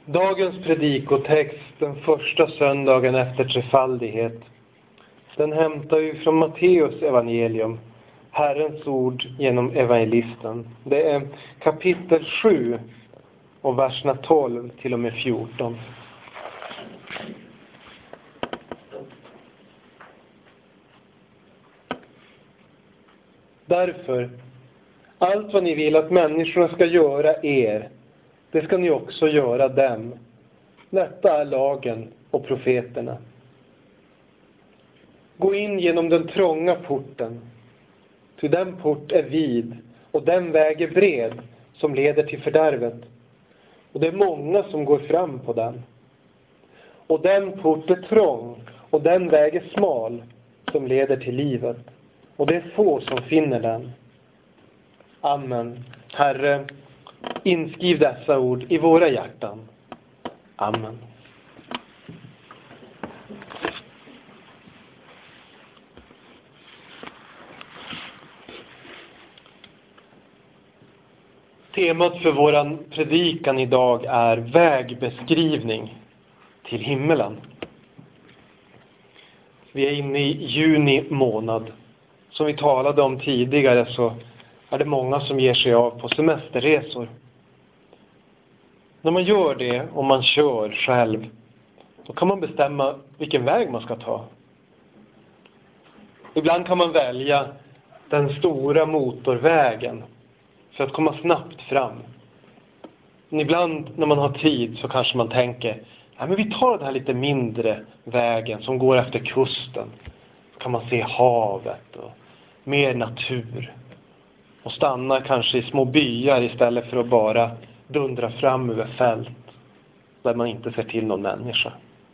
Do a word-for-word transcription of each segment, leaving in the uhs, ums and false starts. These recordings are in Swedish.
Dagens predikotext, den första söndagen efter trefaldighet, den hämtar ju från Matteus evangelium, Herrens ord genom evangelisten. Det är kapitel sju och verserna tolv till och med fjorton. Därför, allt vad ni vill att människorna ska göra er, det ska ni också göra dem. Detta är lagen och profeterna. Gå in genom den trånga porten, ty den port är vid och den väg är bred som leder till fördärvet. Och det är många som går fram på den. Och den port är trång och den väg är smal som leder till livet. Och det är få som finner den. Amen. Herre, inskriv dessa ord i våra hjärtan. Amen. Temat för våran predikan idag är vägbeskrivning till himmelen. Vi är inne i juni månad. Som vi talade om tidigare så är det många som ger sig av på semesterresor. När man gör det och man kör själv, då kan man bestämma vilken väg man ska ta. Ibland kan man välja den stora motorvägen för att komma snabbt fram. Men ibland när man har tid så kanske man tänker, ja, men vi tar den här lite mindre vägen som går efter kusten. Så kan man se havet och mer natur. Och stanna kanske i små byar istället för att bara dundra fram över fält där man inte ser till någon människa.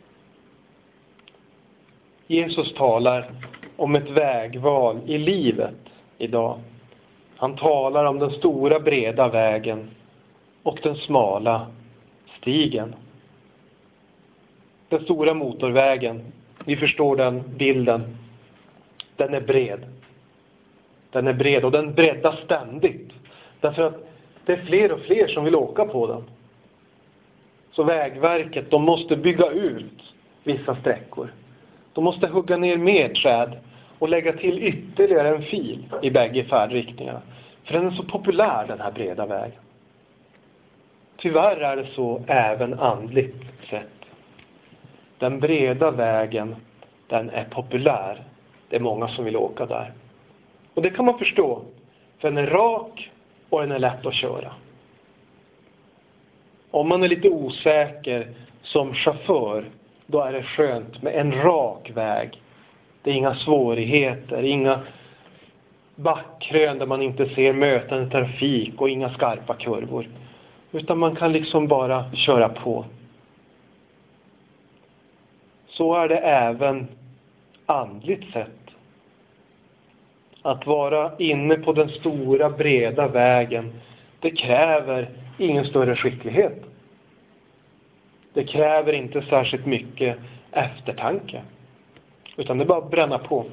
Jesus talar om ett vägval i livet idag. Han talar om den stora breda vägen och den smala stigen. Den stora motorvägen, vi förstår den bilden, den är bred. Den är bred och den breddas ständigt. Därför att det är fler och fler som vill åka på den. Så Vägverket, de måste bygga ut vissa sträckor. De måste hugga ner mer träd och lägga till ytterligare en fil i bägge färdriktningarna. För den är så populär, den här breda vägen. Tyvärr är det så även andligt sett. Den breda vägen, den är populär. Det är många som vill åka där. Och det kan man förstå. För den är rak och den är lätt att köra. Om man är lite osäker som chaufför, då är det skönt med en rak väg. Det är inga svårigheter, inga backkrön där man inte ser mötande trafik och inga skarpa kurvor. Utan man kan liksom bara köra på. Så är det även andligt sett. Att vara inne på den stora breda vägen, det kräver ingen större skicklighet. Det kräver inte särskilt mycket eftertanke. Utan det är bara att bränna på.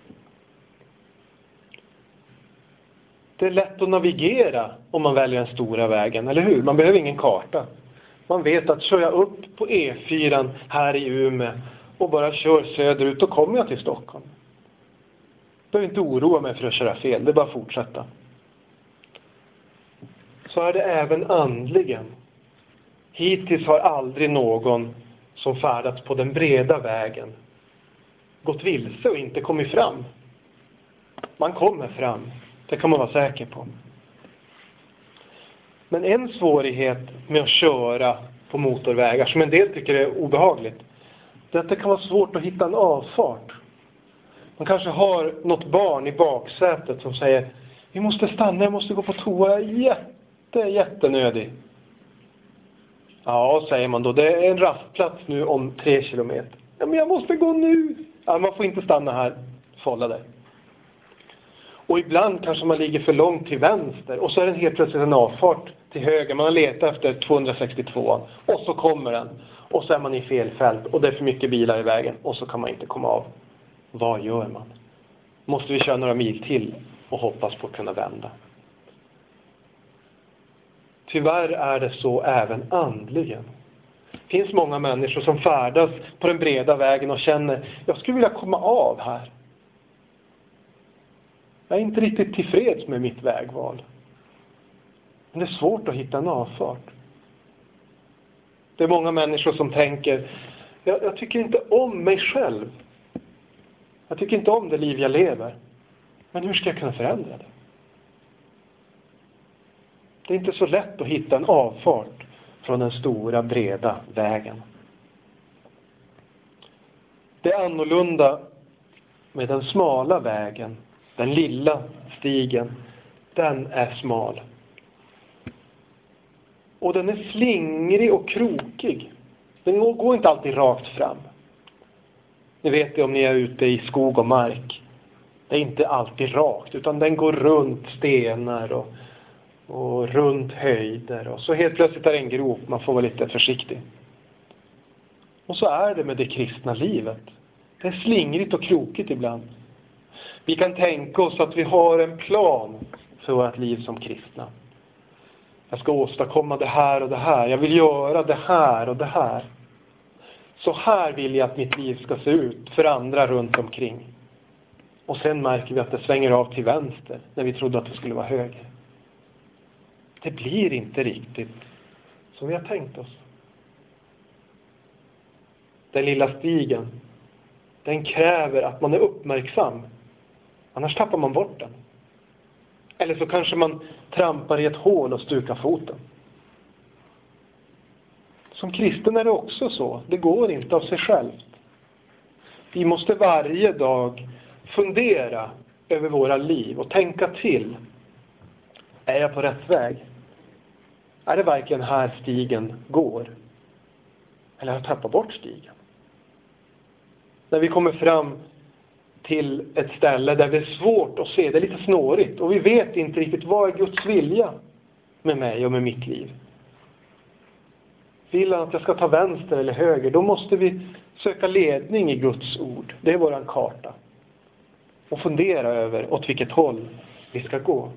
Det är lätt att navigera om man väljer den stora vägen, eller hur? Man behöver ingen karta. Man vet att kör jag upp på E fyra här i Umeå och bara kör söderut, då kommer jag till Stockholm. Jag behöver inte oroa mig för att köra fel, det är bara att fortsätta. Så är det även andligen. Hittills har aldrig någon som färdats på den breda vägen gått vilse och inte kommit fram. Man kommer fram, det kan man vara säker på. Men en svårighet med att köra på motorvägar, som en del tycker är obehagligt, det är att det kan vara svårt att hitta en avfart. Man kanske har något barn i baksätet som säger, vi måste stanna, jag måste gå på toa, jag är jätte, jättenödig. Ja, säger man då, det är en rastplats nu om tre kilometer. Ja, men jag måste gå nu. Ja, man får inte stanna här, hålla dig. Och ibland kanske man ligger för långt till vänster och så är det helt plötsligt en avfart till höger. Man har letat efter tvåhundrasextiotvå och så kommer den. Och så är man i fel fält och det är för mycket bilar i vägen och så kan man inte komma av. Vad gör man? Måste vi köra några mil till och hoppas på att kunna vända? Tyvärr är det så även andligen. Det finns många människor som färdas på den breda vägen och känner, jag skulle vilja komma av här. Jag är inte riktigt tillfreds med mitt vägval. Men det är svårt att hitta en avfart. Det är många människor som tänker, jag, jag tycker inte om mig själv. Jag tycker inte om det liv jag lever. Men hur ska jag kunna förändra det? Det är inte så lätt att hitta en avfart från den stora breda vägen. Det är annorlunda med den smala vägen. Den lilla stigen, den är smal. Och den är slingrig och krokig. Den går inte alltid rakt fram. Ni vet det om ni är ute i skog och mark. Det är inte alltid rakt, utan den går runt stenar och, och runt höjder. Och så helt plötsligt är det en grop, man får vara lite försiktig. Och så är det med det kristna livet. Det är slingrigt och krokigt ibland. Vi kan tänka oss att vi har en plan för vårt liv som kristna. Jag ska åstadkomma det här och det här. Jag vill göra det här och det här. Så här vill jag att mitt liv ska se ut för andra runt omkring. Och sen märker vi att det svänger av till vänster när vi trodde att det skulle vara höger. Det blir inte riktigt som vi har tänkt oss. Den lilla stigen, den kräver att man är uppmärksam. Annars tappar man bort den. Eller så kanske man trampar i ett hål och stukar foten. Som kristen är det också så. Det går inte av sig självt. Vi måste varje dag fundera över våra liv och tänka till. Är jag på rätt väg? Är det verkligen här stigen går? Eller har jag tappat bort stigen? När vi kommer fram till ett ställe där det är svårt att se, det är lite snårigt och vi vet inte riktigt vad är Guds vilja med mig och med mitt liv. Vill han att jag ska ta vänster eller höger, då måste vi söka ledning i Guds ord. Det är våran karta. Och fundera över åt vilket håll vi ska gå.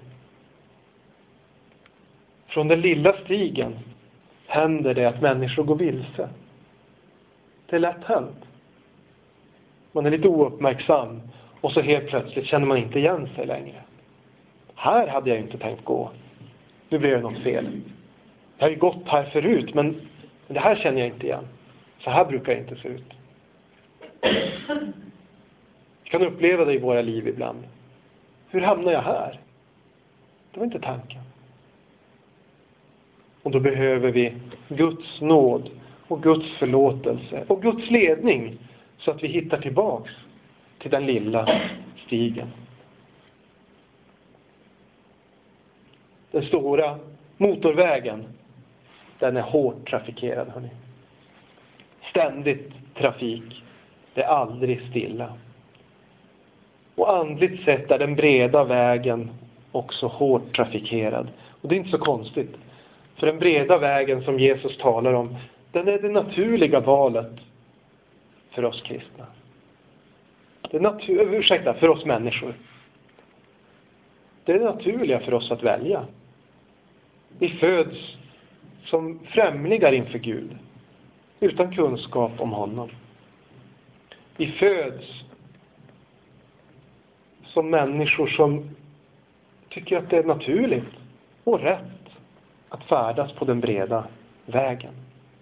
Från den lilla stigen händer det att människor går vilse. Det är lätt hänt. Man är lite ouppmärksam och så helt plötsligt känner man inte igen sig längre. Här hade jag inte tänkt gå. Nu blev det något fel. Jag har ju gått här förut, men det här känner jag inte igen. Så här brukar jag inte se ut. Vi kan uppleva det i våra liv ibland. Hur hamnar jag här? Det var inte tanken. Och då behöver vi Guds nåd och Guds förlåtelse och Guds ledning så att vi hittar tillbaks till den lilla stigen. Den stora motorvägen, den är hårt trafikerad, hörni. Ständigt trafik. Det är aldrig stilla. Och andligt sett är den breda vägen också hårt trafikerad. Och det är inte så konstigt. För den breda vägen som Jesus talar om, den är det naturliga valet för oss kristna. Det är natur- ursäkta, för oss människor. Det är det naturliga för oss att välja. Vi föds som främlingar inför Gud, utan kunskap om honom. Vi föds som människor som tycker att det är naturligt och rätt att färdas på den breda vägen.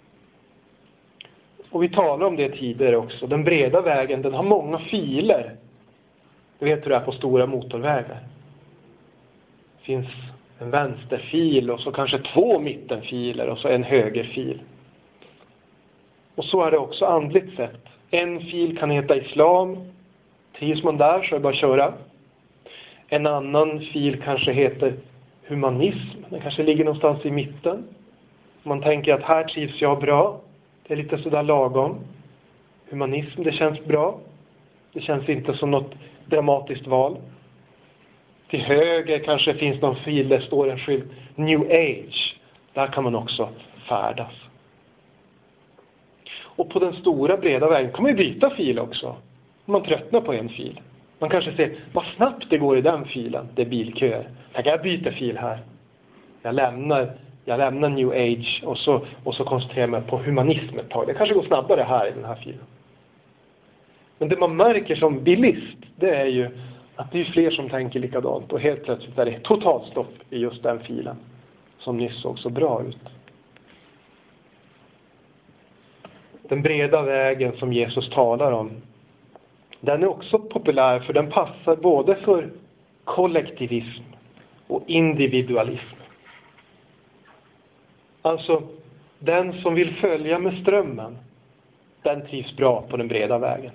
Och vi talar om det tidigare också. Den breda vägen, den har många filer. Du vet hur det är på stora motorvägar. Det finns en vänsterfil och så kanske två mittenfiler och så en högerfil. Och så är det också andligt sett. En fil kan heta islam. Trivs man där så är det bara att köra. En annan fil kanske heter humanism. Den kanske ligger någonstans i mitten. Man tänker att här trivs jag bra. Det är lite sådär lagom. Humanism, det känns bra. Det känns inte som något dramatiskt val. Till höger kanske finns någon fil där står en skylt New Age. Där kan man också färdas. Och på den stora breda vägen kan man ju byta fil också. Om man tröttnar på en fil. Man kanske ser vad snabbt det går i den filen. Det är bilköer. Jag kan byta fil här. Jag lämnar Jag lämnar New Age och så, och så koncentrerar jag mig på humanism ett tag. Det kanske går snabbare här i den här filen. Men det man märker som bilist, det är ju att det är fler som tänker likadant. Och helt plötsligt är det totalstopp i just den filen som nyss såg så bra ut. Den breda vägen som Jesus talar om, den är också populär för den passar både för kollektivism och individualism. Alltså, den som vill följa med strömmen, den trivs bra på den breda vägen.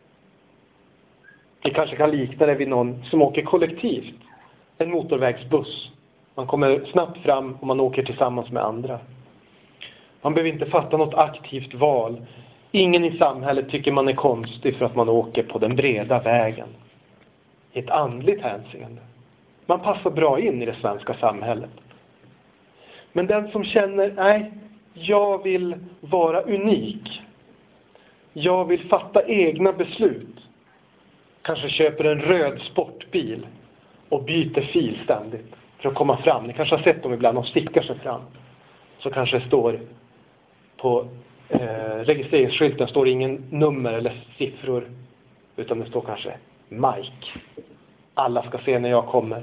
Det kanske kan likna det vid någon som åker kollektivt. En motorvägsbuss. Man kommer snabbt fram och man åker tillsammans med andra. Man behöver inte fatta något aktivt val. Ingen i samhället tycker man är konstig för att man åker på den breda vägen. I ett andligt hänseende. Man passar bra in i det svenska samhället. Men den som känner, nej, jag vill vara unik. Jag vill fatta egna beslut. Kanske köper en röd sportbil och byter fil ständigt för att komma fram. Ni kanske har sett dem ibland, de stickar sig fram. Så kanske det står på eh, registreringsskylten står ingen nummer eller siffror, utan det står kanske Mike. Alla ska se när jag kommer.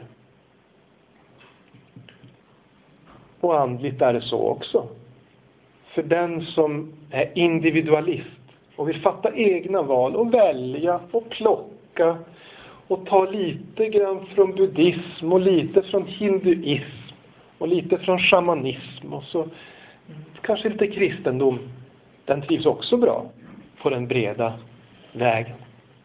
Och andligt är det så också. För den som är individualist och vill fatta egna val och välja och plocka och ta lite grann från buddhism och lite från hinduism och lite från shamanism och så kanske lite kristendom, den trivs också bra på den breda vägen.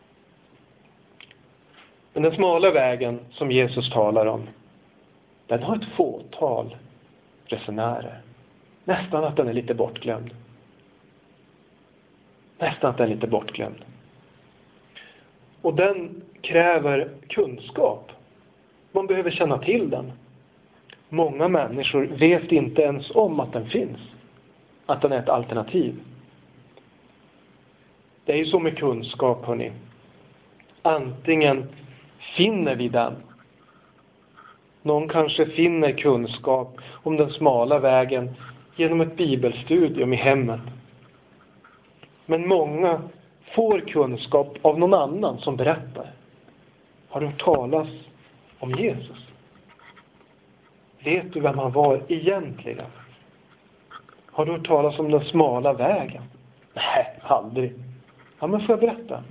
Men den smala vägen som Jesus talar om, den har ett fåtal resenärer. Nästan att den är lite bortglömd. Nästan att den är lite bortglömd. Och den kräver kunskap. Man behöver känna till den. Många människor vet inte ens om att den finns. Att den är ett alternativ. Det är ju så med kunskap, hörni. Antingen finner vi den. Någon kanske finner kunskap om den smala vägen genom ett bibelstudium i hemmet. Men många får kunskap av någon annan som berättar. Har du hört talas om Jesus? Vet du vem han var egentligen? Har du hört talas om den smala vägen? Nej, aldrig. Ja, men får jag berätta?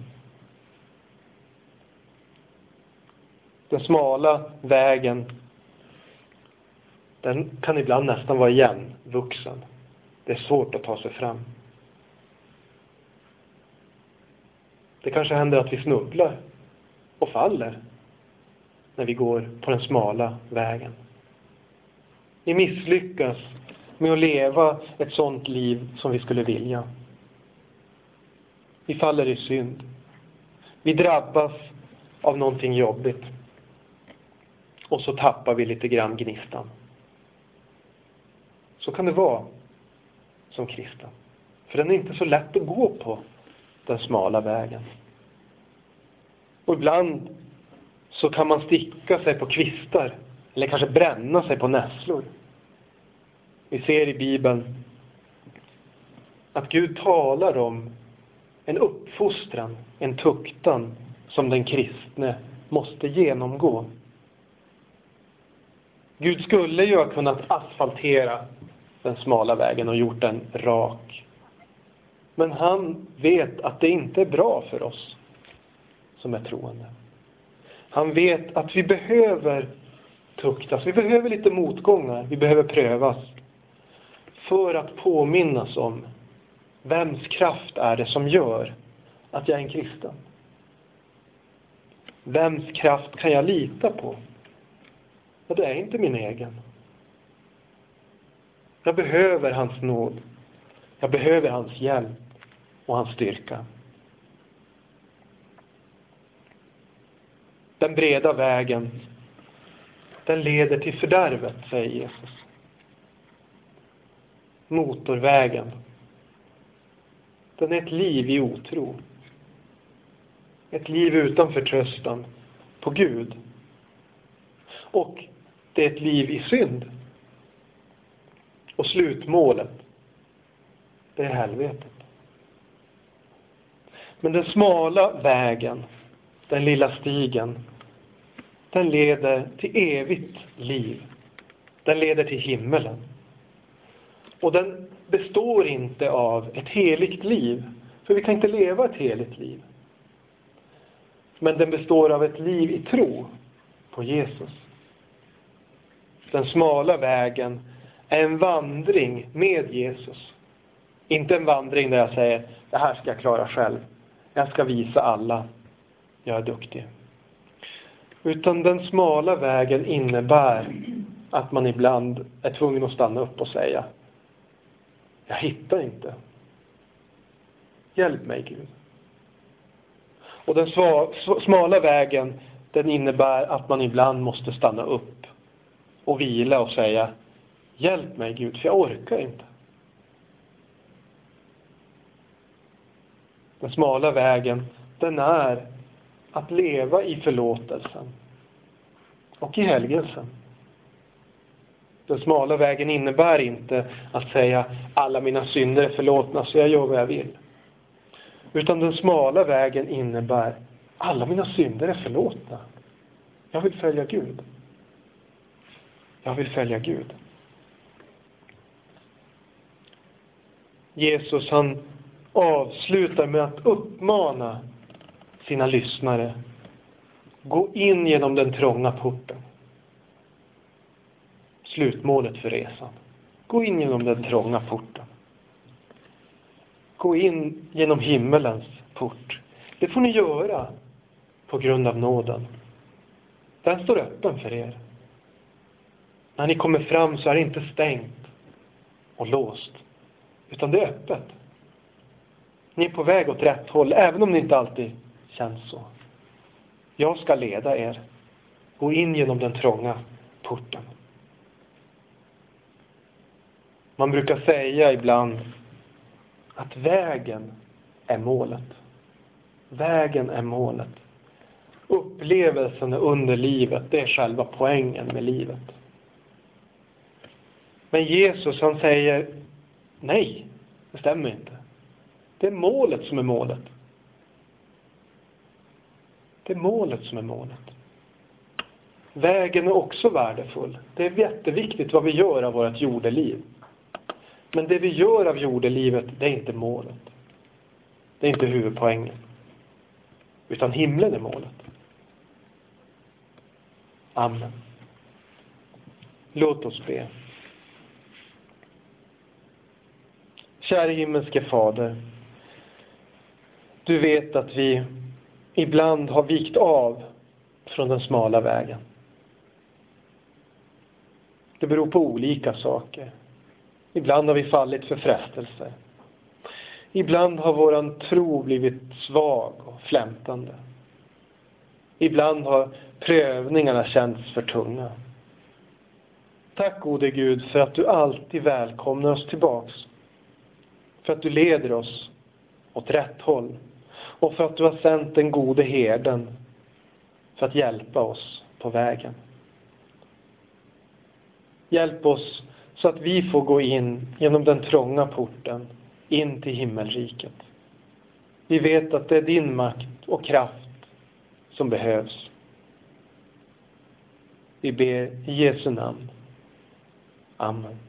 Den smala vägen, den kan ibland nästan vara igenvuxen. Det är svårt att ta sig fram. Det kanske händer att vi snubblar och faller när vi går på den smala vägen. Vi misslyckas med att leva ett sådant liv som vi skulle vilja. Vi faller i synd. Vi drabbas av någonting jobbigt. Och så tappar vi lite grann gnistan. Så kan det vara som kristen. För den är inte så lätt att gå på, den smala vägen. Och ibland så kan man sticka sig på kvistar. Eller kanske bränna sig på nässlor. Vi ser i Bibeln att Gud talar om en uppfostran, en tuktan som den kristne måste genomgå. Gud skulle ju ha kunnat asfaltera den smala vägen och gjort den rak. Men han vet att det inte är bra för oss som är troende. Han vet att vi behöver tuktas, vi behöver lite motgångar, vi behöver prövas. För att påminnas om vems kraft är det som gör att jag är en kristen. Vems kraft kan jag lita på? Ja, det är inte min egen. Jag behöver hans nåd. Jag behöver hans hjälp och hans styrka. Den breda vägen, den leder till fördärvet, säger Jesus. Motorvägen, den är ett liv i otro. Ett liv utan förtröstan på Gud. Och det är ett liv i synd. Och slutmålet, det är helvetet. Men den smala vägen, den lilla stigen, den leder till evigt liv. Den leder till himmelen. Och den består inte av ett heligt liv. För vi kan inte leva ett heligt liv. Men den består av ett liv i tro på Jesus. Den smala vägen är en vandring med Jesus. Inte en vandring där jag säger, det här ska jag klara själv. Jag ska visa alla, jag är duktig. Utan den smala vägen innebär att man ibland är tvungen att stanna upp och säga, jag hittar inte. Hjälp mig, Gud. Och den smala vägen, den innebär att man ibland måste stanna upp och vila och säga, hjälp mig, Gud, för jag orkar inte. Den smala vägen, den är att leva i förlåtelsen och i helgelsen. Den smala vägen innebär inte att säga alla mina synder är förlåtna så jag gör vad jag vill. Utan den smala vägen innebär alla mina synder är förlåtna. Jag vill följa Gud. Jag vill följa Gud. Jesus, han avslutar med att uppmana sina lyssnare. Gå in genom den trånga porten. Slutmålet för resan. Gå in genom den trånga porten. Gå in genom himmelens port. Det får ni göra på grund av nåden. Den står öppen för er. När ni kommer fram så är det inte stängt och låst. Utan det är öppet. Ni är på väg åt rätt håll, även om det inte alltid känns så. Jag ska leda er. Gå in genom den trånga porten. Man brukar säga ibland att vägen är målet. Vägen är målet. Upplevelsen under livet, det är själva poängen med livet. Men Jesus, han säger nej, det stämmer inte. Det är målet som är målet. Det är målet som är målet. Vägen är också värdefull. Det är jätteviktigt vad vi gör av vårt jordeliv. Men det vi gör av jordelivet, det är inte målet. Det är inte huvudpoängen. Utan himlen är målet. Amen. Låt oss be. Kära himmelske Fader, du vet att vi ibland har vikt av från den smala vägen. Det beror på olika saker. Ibland har vi fallit för frestelser. Ibland har våran tro blivit svag och flämtande. Ibland har prövningarna känts för tunga. Tack gode Gud för att du alltid välkomnar oss tillbaks. För att du leder oss åt rätt håll. Och för att du har sänt den gode herden för att hjälpa oss på vägen. Hjälp oss så att vi får gå in genom den trånga porten in till himmelriket. Vi vet att det är din makt och kraft som behövs. Vi ber i Jesu namn. Amen.